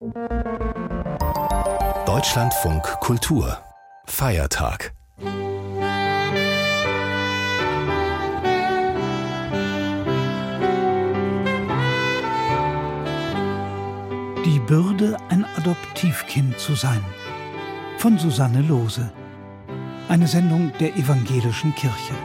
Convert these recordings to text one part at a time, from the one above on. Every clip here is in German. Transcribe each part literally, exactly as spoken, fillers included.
Deutschlandfunk Kultur Feiertag. Die Bürde, ein Adoptivkind zu sein. Von Susanne Lohse. Eine Sendung der Evangelischen Kirche.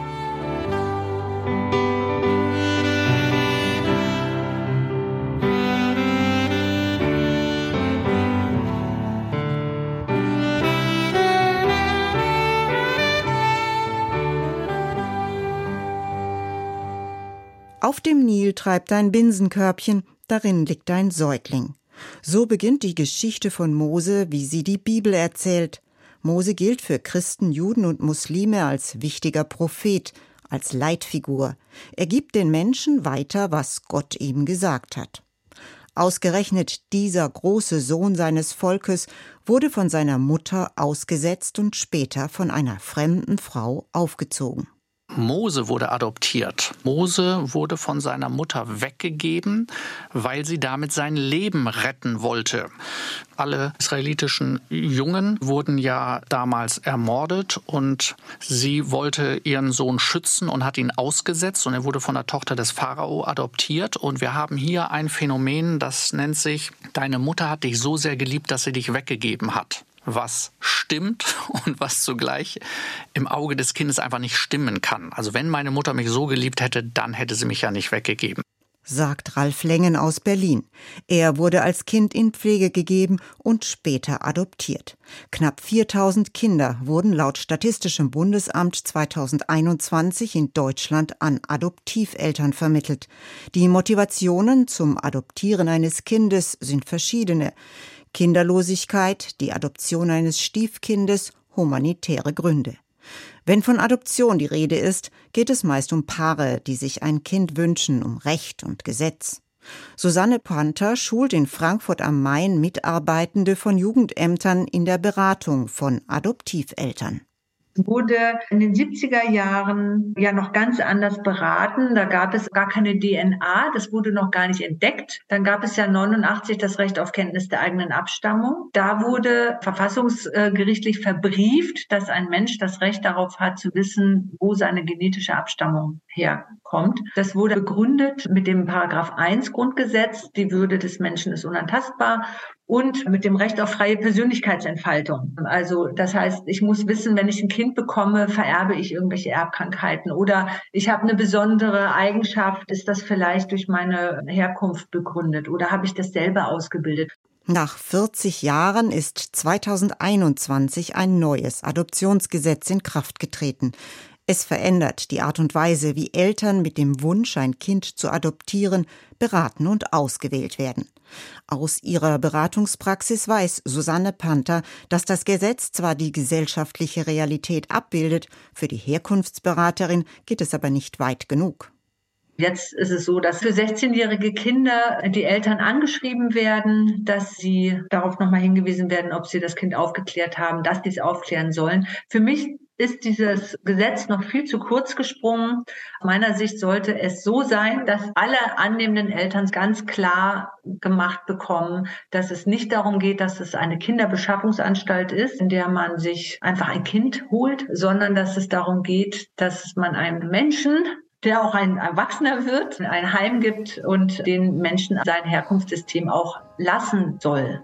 Auf dem Nil treibt ein Binsenkörbchen, darin liegt ein Säugling. So beginnt die Geschichte von Mose, wie sie die Bibel erzählt. Mose gilt für Christen, Juden und Muslime als wichtiger Prophet, als Leitfigur. Er gibt den Menschen weiter, was Gott ihm gesagt hat. Ausgerechnet dieser große Sohn seines Volkes wurde von seiner Mutter ausgesetzt und später von einer fremden Frau aufgezogen. Mose wurde adoptiert. Mose wurde von seiner Mutter weggegeben, weil sie damit sein Leben retten wollte. Alle israelitischen Jungen wurden ja damals ermordet und sie wollte ihren Sohn schützen und hat ihn ausgesetzt und er wurde von der Tochter des Pharao adoptiert. Und wir haben hier ein Phänomen, das nennt sich, deine Mutter hat dich so sehr geliebt, dass sie dich weggegeben hat. Was stimmt und was zugleich im Auge des Kindes einfach nicht stimmen kann. Also wenn meine Mutter mich so geliebt hätte, dann hätte sie mich ja nicht weggegeben. Sagt Ralf Lengen aus Berlin. Er wurde als Kind in Pflege gegeben und später adoptiert. Knapp viertausend Kinder wurden laut Statistischem Bundesamt zweitausendeinundzwanzig in Deutschland an Adoptiveltern vermittelt. Die Motivationen zum Adoptieren eines Kindes sind verschiedene. Kinderlosigkeit, die Adoption eines Stiefkindes, humanitäre Gründe. Wenn von Adoption die Rede ist, geht es meist um Paare, die sich ein Kind wünschen, um Recht und Gesetz. Susanne Panther schult in Frankfurt am Main Mitarbeitende von Jugendämtern in der Beratung von Adoptiveltern. Wurde in den siebziger Jahren ja noch ganz anders beraten. Da gab es gar keine D N A, das wurde noch gar nicht entdeckt. Dann gab es ja neunundachtzig das Recht auf Kenntnis der eigenen Abstammung. Da wurde verfassungsgerichtlich verbrieft, dass ein Mensch das Recht darauf hat, zu wissen, wo seine genetische Abstammung herkommt. Das wurde begründet mit dem Paragraph eins Grundgesetz, die Würde des Menschen ist unantastbar. Und mit dem Recht auf freie Persönlichkeitsentfaltung. Also das heißt, ich muss wissen, wenn ich ein Kind bekomme, vererbe ich irgendwelche Erbkrankheiten oder ich habe eine besondere Eigenschaft, ist das vielleicht durch meine Herkunft begründet oder habe ich das selber ausgebildet? Nach vierzig Jahren ist zweitausendeinundzwanzig ein neues Adoptionsgesetz in Kraft getreten. Es verändert die Art und Weise, wie Eltern mit dem Wunsch, ein Kind zu adoptieren, beraten und ausgewählt werden. Aus ihrer Beratungspraxis weiß Susanne Panther, dass das Gesetz zwar die gesellschaftliche Realität abbildet, für die Herkunftsberaterin geht es aber nicht weit genug. Jetzt ist es so, dass für sechzehnjährige Kinder die Eltern angeschrieben werden, dass sie darauf nochmal hingewiesen werden, ob sie das Kind aufgeklärt haben, dass die es aufklären sollen. Für mich ist dieses Gesetz noch viel zu kurz gesprungen. Aus meiner Sicht sollte es so sein, dass alle annehmenden Eltern ganz klar gemacht bekommen, dass es nicht darum geht, dass es eine Kinderbeschaffungsanstalt ist, in der man sich einfach ein Kind holt, sondern dass es darum geht, dass man einem Menschen, der auch ein Erwachsener wird, ein Heim gibt und den Menschen sein Herkunftssystem auch lassen soll.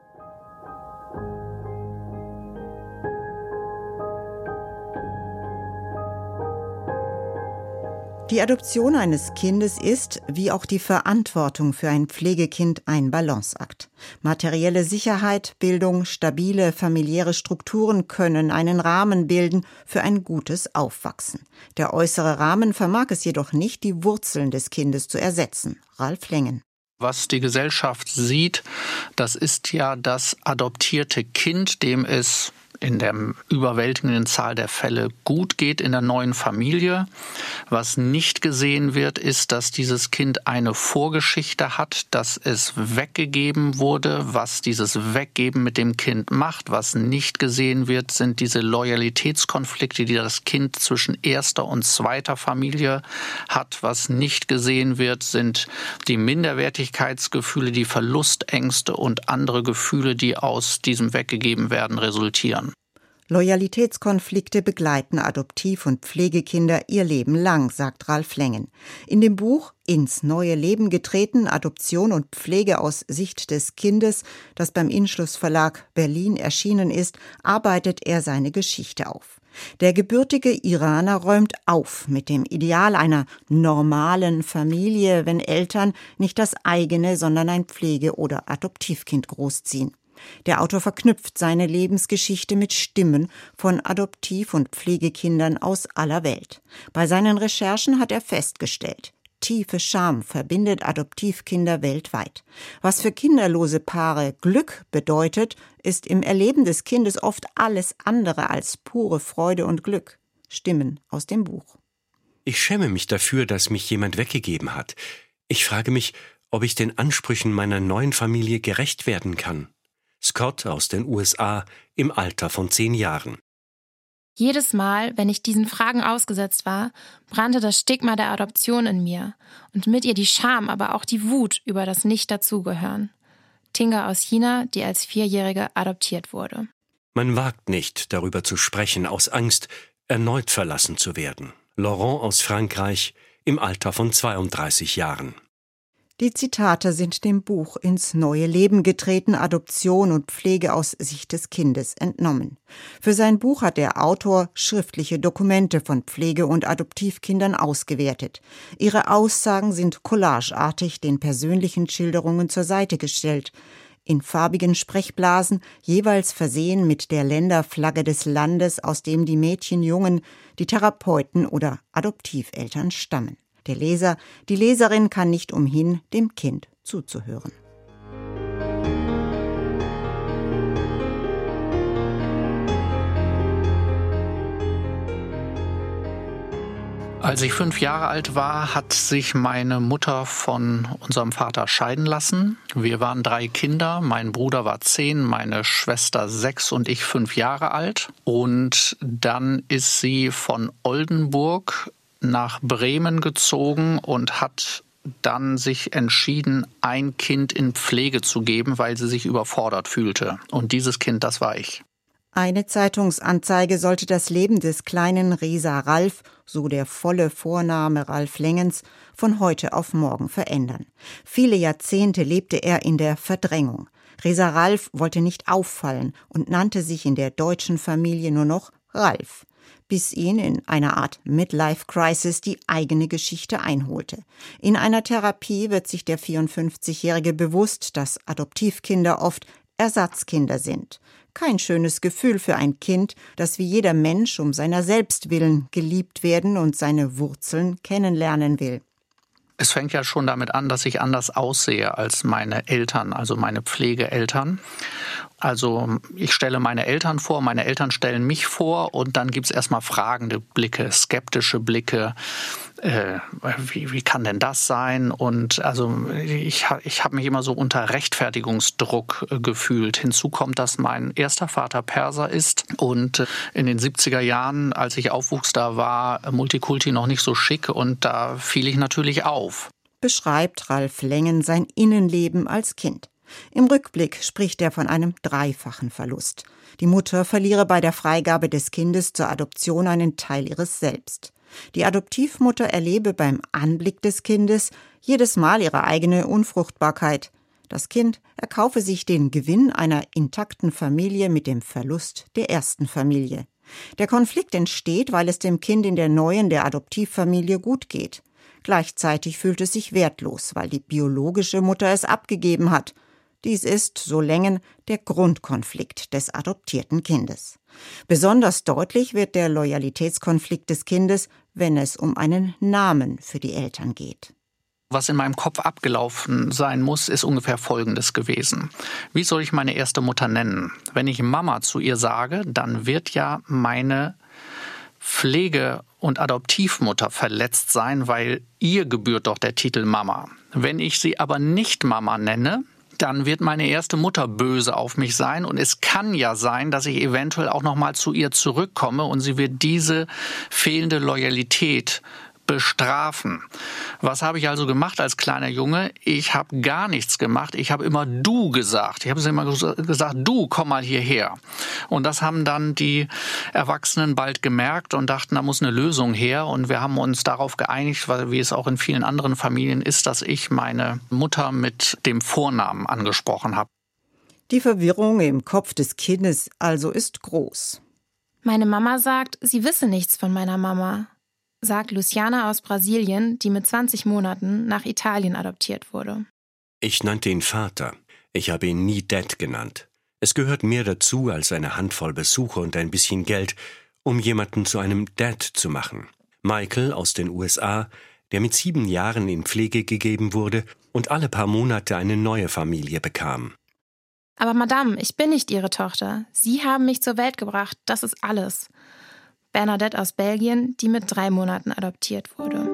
Die Adoption eines Kindes ist, wie auch die Verantwortung für ein Pflegekind, ein Balanceakt. Materielle Sicherheit, Bildung, stabile familiäre Strukturen können einen Rahmen bilden für ein gutes Aufwachsen. Der äußere Rahmen vermag es jedoch nicht, die Wurzeln des Kindes zu ersetzen. Ralf Lengen. Was die Gesellschaft sieht, das ist ja das adoptierte Kind, dem es in der überwältigenden Zahl der Fälle gut geht in der neuen Familie. Was nicht gesehen wird, ist, dass dieses Kind eine Vorgeschichte hat, dass es weggegeben wurde, was dieses Weggeben mit dem Kind macht. Was nicht gesehen wird, sind diese Loyalitätskonflikte, die das Kind zwischen erster und zweiter Familie hat. Was nicht gesehen wird, sind die Minderwertigkeitsgefühle, die Verlustängste und andere Gefühle, die aus diesem Weggegeben werden, resultieren. Loyalitätskonflikte begleiten Adoptiv- und Pflegekinder ihr Leben lang, sagt Ralf Lengen. In dem Buch »Ins neue Leben getreten. Adoption und Pflege aus Sicht des Kindes«, das beim Inschluss Verlag Berlin erschienen ist, arbeitet er seine Geschichte auf. Der gebürtige Iraner räumt auf mit dem Ideal einer normalen Familie, wenn Eltern nicht das eigene, sondern ein Pflege- oder Adoptivkind großziehen. Der Autor verknüpft seine Lebensgeschichte mit Stimmen von Adoptiv- und Pflegekindern aus aller Welt. Bei seinen Recherchen hat er festgestellt, tiefe Scham verbindet Adoptivkinder weltweit. Was für kinderlose Paare Glück bedeutet, ist im Erleben des Kindes oft alles andere als pure Freude und Glück. Stimmen aus dem Buch. Ich schäme mich dafür, dass mich jemand weggegeben hat. Ich frage mich, ob ich den Ansprüchen meiner neuen Familie gerecht werden kann. Scott aus den U S A im Alter von zehn Jahren. Jedes Mal, wenn ich diesen Fragen ausgesetzt war, brannte das Stigma der Adoption in mir und mit ihr die Scham, aber auch die Wut über das Nicht-Dazugehören. Tinga aus China, die als Vierjährige adoptiert wurde. Man wagt nicht, darüber zu sprechen, aus Angst, erneut verlassen zu werden. Laurent aus Frankreich im Alter von zweiunddreißig Jahren. Die Zitate sind dem Buch »Ins neue Leben getreten. Adoption und Pflege aus Sicht des Kindes« entnommen. Für sein Buch hat der Autor schriftliche Dokumente von Pflege- und Adoptivkindern ausgewertet. Ihre Aussagen sind collageartig den persönlichen Schilderungen zur Seite gestellt. In farbigen Sprechblasen, jeweils versehen mit der Länderflagge des Landes, aus dem die Mädchen, Jungen, die Therapeuten oder Adoptiveltern stammen. Der Leser, die Leserin kann nicht umhin, dem Kind zuzuhören. Als ich fünf Jahre alt war, hat sich meine Mutter von unserem Vater scheiden lassen. Wir waren drei Kinder, mein Bruder war zehn, meine Schwester sechs und ich fünf Jahre alt. Und dann ist sie von Oldenburg nach Bremen gezogen und hat dann sich entschieden, ein Kind in Pflege zu geben, weil sie sich überfordert fühlte. Und dieses Kind, das war ich. Eine Zeitungsanzeige sollte das Leben des kleinen Reza Ralf, so der volle Vorname Ralf Lengens, von heute auf morgen verändern. Viele Jahrzehnte lebte er in der Verdrängung. Reza Ralf wollte nicht auffallen und nannte sich in der deutschen Familie nur noch Ralf, bis ihn in einer Art Midlife-Crisis die eigene Geschichte einholte. In einer Therapie wird sich der vierundfünfzigjährige bewusst, dass Adoptivkinder oft Ersatzkinder sind. Kein schönes Gefühl für ein Kind, das wie jeder Mensch um seiner selbst willen geliebt werden und seine Wurzeln kennenlernen will. Es fängt ja schon damit an, dass ich anders aussehe als meine Eltern, also meine Pflegeeltern. Also ich stelle meine Eltern vor, meine Eltern stellen mich vor und dann gibt es erstmal fragende Blicke, skeptische Blicke. Äh, wie, wie kann denn das sein? Und also ich, ich habe mich immer so unter Rechtfertigungsdruck äh, gefühlt. Hinzu kommt, dass mein erster Vater Perser ist und äh, in den siebziger Jahren, als ich aufwuchs, da war Multikulti noch nicht so schick und da fiel ich natürlich auf. Beschreibt Ralf Lengen sein Innenleben als Kind. Im Rückblick spricht er von einem dreifachen Verlust. Die Mutter verliere bei der Freigabe des Kindes zur Adoption einen Teil ihres Selbst. Die Adoptivmutter erlebe beim Anblick des Kindes jedes Mal ihre eigene Unfruchtbarkeit. Das Kind erkaufe sich den Gewinn einer intakten Familie mit dem Verlust der ersten Familie. Der Konflikt entsteht, weil es dem Kind in der neuen, der Adoptivfamilie gut geht. Gleichzeitig fühlt es sich wertlos, weil die biologische Mutter es abgegeben hat. Dies ist, so Lengen, der Grundkonflikt des adoptierten Kindes. Besonders deutlich wird der Loyalitätskonflikt des Kindes, wenn es um einen Namen für die Eltern geht. Was in meinem Kopf abgelaufen sein muss, ist ungefähr Folgendes gewesen. Wie soll ich meine erste Mutter nennen? Wenn ich Mama zu ihr sage, dann wird ja meine Pflege- und Adoptivmutter verletzt sein, weil ihr gebührt doch der Titel Mama. Wenn ich sie aber nicht Mama nenne, dann wird meine erste Mutter böse auf mich sein. Und es kann ja sein, dass ich eventuell auch noch mal zu ihr zurückkomme und sie wird diese fehlende Loyalität bestrafen. Was habe ich also gemacht als kleiner Junge? Ich habe gar nichts gemacht. Ich habe immer du gesagt. Ich habe immer gesagt, du, komm mal hierher. Und das haben dann die Erwachsenen bald gemerkt und dachten, da muss eine Lösung her. Und wir haben uns darauf geeinigt, weil wie es auch in vielen anderen Familien ist, dass ich meine Mutter mit dem Vornamen angesprochen habe. Die Verwirrung im Kopf des Kindes also ist groß. Meine Mama sagt, sie wisse nichts von meiner Mama, sagt Luciana aus Brasilien, die mit zwanzig Monaten nach Italien adoptiert wurde. Ich nannte ihn Vater. Ich habe ihn nie Dad genannt. Es gehört mehr dazu als eine Handvoll Besucher und ein bisschen Geld, um jemanden zu einem Dad zu machen. Michael aus den U S A, der mit sieben Jahren in Pflege gegeben wurde und alle paar Monate eine neue Familie bekam. Aber Madame, ich bin nicht Ihre Tochter. Sie haben mich zur Welt gebracht, das ist alles. Bernadette aus Belgien, die mit drei Monaten adoptiert wurde.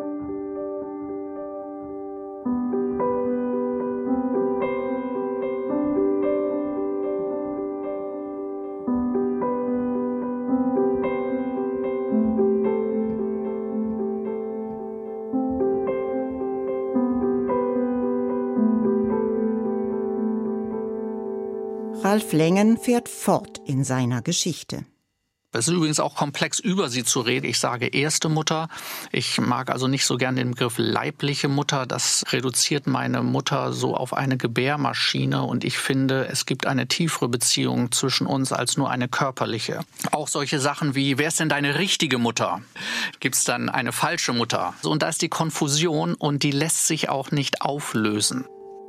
Ralf Lengen fährt fort in seiner Geschichte. Es ist übrigens auch komplex, über sie zu reden. Ich sage erste Mutter. Ich mag also nicht so gern den Begriff leibliche Mutter. Das reduziert meine Mutter so auf eine Gebärmaschine. Und ich finde, es gibt eine tiefere Beziehung zwischen uns als nur eine körperliche. Auch solche Sachen wie, wer ist denn deine richtige Mutter? Gibt es dann eine falsche Mutter? Und da ist die Konfusion und die lässt sich auch nicht auflösen.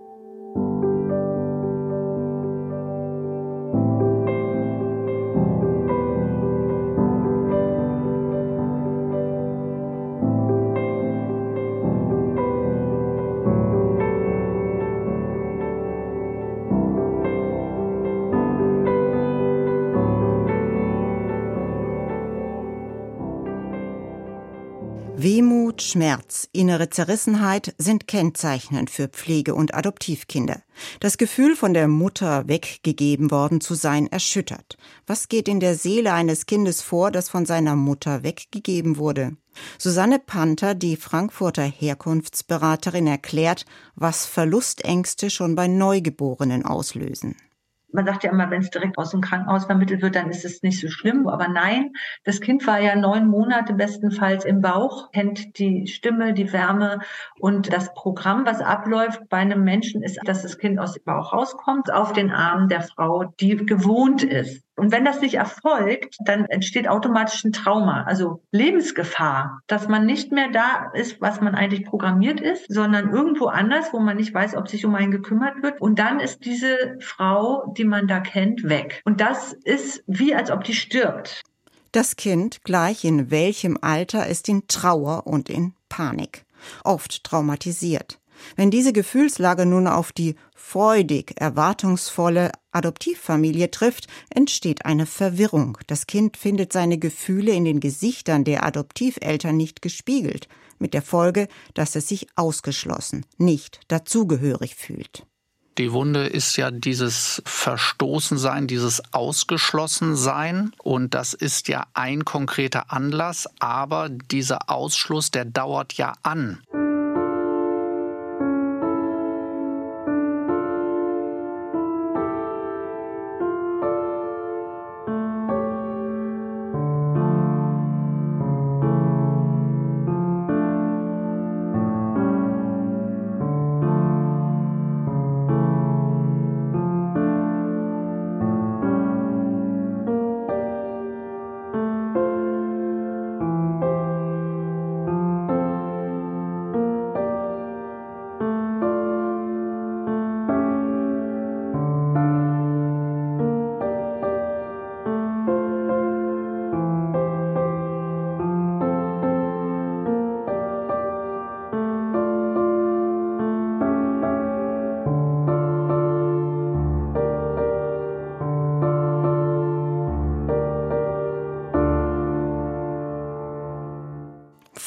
Wehmut, Schmerz, innere Zerrissenheit sind kennzeichnend für Pflege- und Adoptivkinder. Das Gefühl, von der Mutter weggegeben worden zu sein, erschüttert. Was geht in der Seele eines Kindes vor, das von seiner Mutter weggegeben wurde? Susanne Panther, die Frankfurter Herkunftsberaterin, erklärt, was Verlustängste schon bei Neugeborenen auslösen. Man sagt ja immer, wenn es direkt aus dem Krankenhaus vermittelt wird, dann ist es nicht so schlimm. Aber nein, das Kind war ja neun Monate bestenfalls im Bauch, kennt die Stimme, die Wärme. Und das Programm, was abläuft bei einem Menschen, ist, dass das Kind aus dem Bauch rauskommt, auf den Armen der Frau, die gewohnt ist. Und wenn das nicht erfolgt, dann entsteht automatisch ein Trauma, also Lebensgefahr, dass man nicht mehr da ist, was man eigentlich programmiert ist, sondern irgendwo anders, wo man nicht weiß, ob sich um einen gekümmert wird. Und dann ist diese Frau, die man da kennt, weg. Und das ist wie, als ob die stirbt. Das Kind, gleich in welchem Alter, ist in Trauer und in Panik, oft traumatisiert. Wenn diese Gefühlslage nun auf die freudig erwartungsvolle Adoptivfamilie trifft, entsteht eine Verwirrung. Das Kind findet seine Gefühle in den Gesichtern der Adoptiveltern nicht gespiegelt, mit der Folge, dass es sich ausgeschlossen, nicht dazugehörig fühlt. Die Wunde ist ja dieses Verstoßensein, dieses Ausgeschlossensein. Und das ist ja ein konkreter Anlass. Aber dieser Ausschluss, der dauert ja an.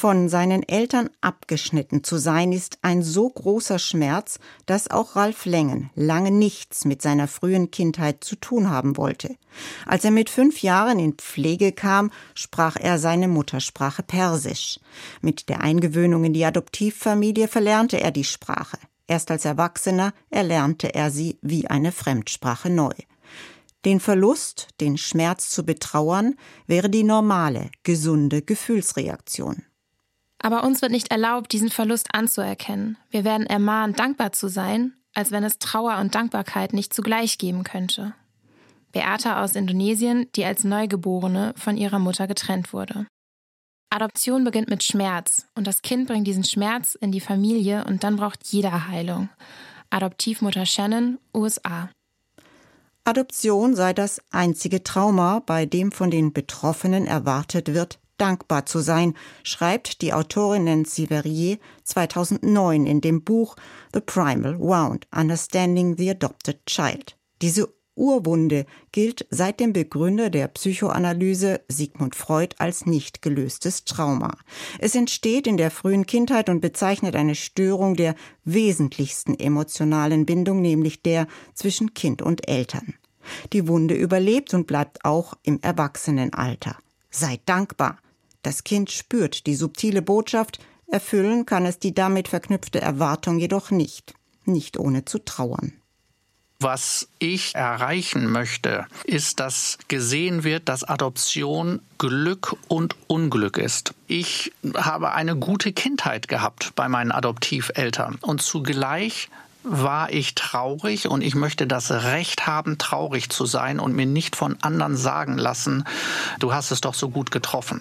Von seinen Eltern abgeschnitten zu sein, ist ein so großer Schmerz, dass auch Ralf Lengen lange nichts mit seiner frühen Kindheit zu tun haben wollte. Als er mit fünf Jahren in Pflege kam, sprach er seine Muttersprache Persisch. Mit der Eingewöhnung in die Adoptivfamilie verlernte er die Sprache. Erst als Erwachsener erlernte er sie wie eine Fremdsprache neu. Den Verlust, den Schmerz zu betrauern, wäre die normale, gesunde Gefühlsreaktion. Aber uns wird nicht erlaubt, diesen Verlust anzuerkennen. Wir werden ermahnt, dankbar zu sein, als wenn es Trauer und Dankbarkeit nicht zugleich geben könnte. Beata aus Indonesien, die als Neugeborene von ihrer Mutter getrennt wurde. Adoption beginnt mit Schmerz und das Kind bringt diesen Schmerz in die Familie und dann braucht jeder Heilung. Adoptivmutter Shannon, U S A. Adoption sei das einzige Trauma, bei dem von den Betroffenen erwartet wird, dankbar zu sein, schreibt die Autorin Nancy Verrier zweitausendneun in dem Buch The Primal Wound, Understanding the Adopted Child. Diese Urwunde gilt seit dem Begründer der Psychoanalyse Sigmund Freud als nicht gelöstes Trauma. Es entsteht in der frühen Kindheit und bezeichnet eine Störung der wesentlichsten emotionalen Bindung, nämlich der zwischen Kind und Eltern. Die Wunde überlebt und bleibt auch im Erwachsenenalter. Sei dankbar. Das Kind spürt die subtile Botschaft, erfüllen kann es die damit verknüpfte Erwartung jedoch nicht, nicht ohne zu trauern. Was ich erreichen möchte, ist, dass gesehen wird, dass Adoption Glück und Unglück ist. Ich habe eine gute Kindheit gehabt bei meinen Adoptiveltern und zugleich war ich traurig und ich möchte das Recht haben, traurig zu sein und mir nicht von anderen sagen lassen, du hast es doch so gut getroffen.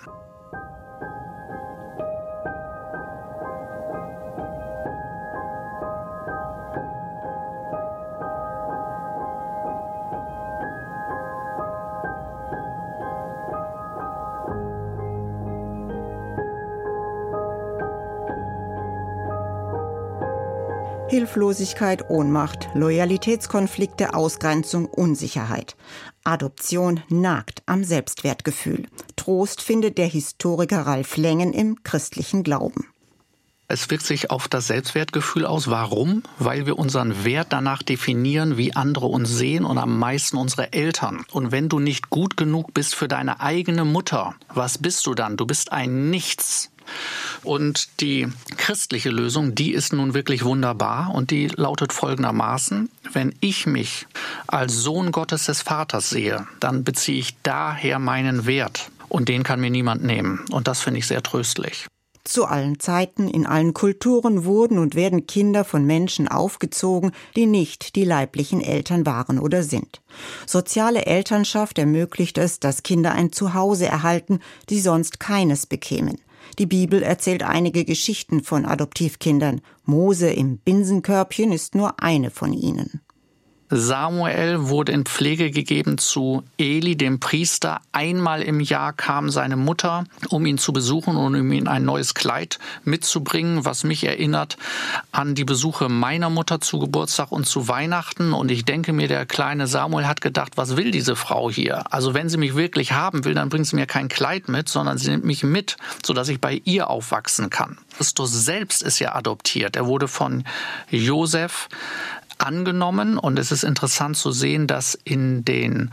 Hilflosigkeit, Ohnmacht, Loyalitätskonflikte, Ausgrenzung, Unsicherheit. Adoption nagt am Selbstwertgefühl. Trost findet der Historiker Ralf Lengen im christlichen Glauben. Es wirkt sich auf das Selbstwertgefühl aus. Warum? Weil wir unseren Wert danach definieren, wie andere uns sehen und am meisten unsere Eltern. Und wenn du nicht gut genug bist für deine eigene Mutter, was bist du dann? Du bist ein Nichts. Und die christliche Lösung, die ist nun wirklich wunderbar und die lautet folgendermaßen: Wenn ich mich als Sohn Gottes des Vaters sehe, dann beziehe ich daher meinen Wert und den kann mir niemand nehmen. Und das finde ich sehr tröstlich. Zu allen Zeiten, in allen Kulturen wurden und werden Kinder von Menschen aufgezogen, die nicht die leiblichen Eltern waren oder sind. Soziale Elternschaft ermöglicht es, dass Kinder ein Zuhause erhalten, die sonst keines bekämen. Die Bibel erzählt einige Geschichten von Adoptivkindern. Mose im Binsenkörbchen ist nur eine von ihnen. Samuel wurde in Pflege gegeben zu Eli, dem Priester. Einmal im Jahr kam seine Mutter, um ihn zu besuchen und um ihm ein neues Kleid mitzubringen, was mich erinnert an die Besuche meiner Mutter zu Geburtstag und zu Weihnachten. Und ich denke mir, der kleine Samuel hat gedacht, was will diese Frau hier? Also wenn sie mich wirklich haben will, dann bringt sie mir kein Kleid mit, sondern sie nimmt mich mit, sodass ich bei ihr aufwachsen kann. Christus selbst ist ja adoptiert. Er wurde von Josef angenommen und es ist interessant zu sehen, dass in den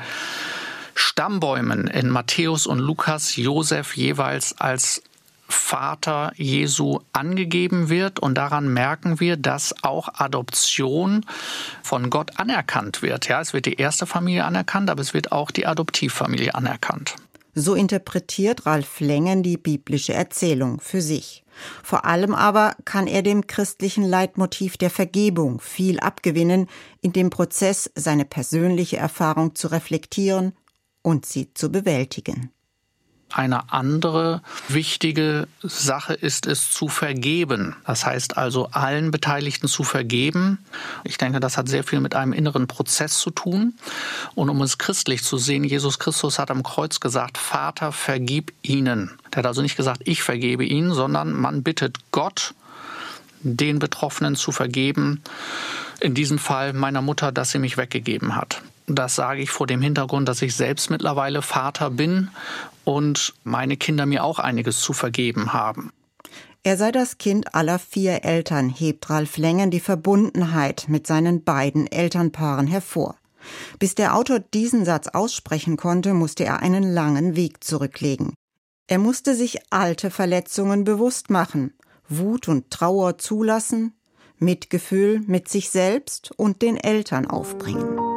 Stammbäumen in Matthäus und Lukas Josef jeweils als Vater Jesu angegeben wird und daran merken wir, dass auch Adoption von Gott anerkannt wird. Ja, es wird die erste Familie anerkannt, aber es wird auch die Adoptivfamilie anerkannt. So interpretiert Ralf Lengen die biblische Erzählung für sich. Vor allem aber kann er dem christlichen Leitmotiv der Vergebung viel abgewinnen, in dem Prozess seine persönliche Erfahrung zu reflektieren und sie zu bewältigen. Eine andere wichtige Sache ist es zu vergeben. Das heißt also, allen Beteiligten zu vergeben. Ich denke, das hat sehr viel mit einem inneren Prozess zu tun. Und um es christlich zu sehen, Jesus Christus hat am Kreuz gesagt, Vater, vergib ihnen. Der hat also nicht gesagt, ich vergebe ihnen, sondern man bittet Gott, den Betroffenen zu vergeben. In diesem Fall meiner Mutter, dass sie mich weggegeben hat. Das sage ich vor dem Hintergrund, dass ich selbst mittlerweile Vater bin und meine Kinder mir auch einiges zu vergeben haben. Er sei das Kind aller vier Eltern, hebt Ralf Lengen die Verbundenheit mit seinen beiden Elternpaaren hervor. Bis der Autor diesen Satz aussprechen konnte, musste er einen langen Weg zurücklegen. Er musste sich alte Verletzungen bewusst machen, Wut und Trauer zulassen, Mitgefühl mit sich selbst und den Eltern aufbringen.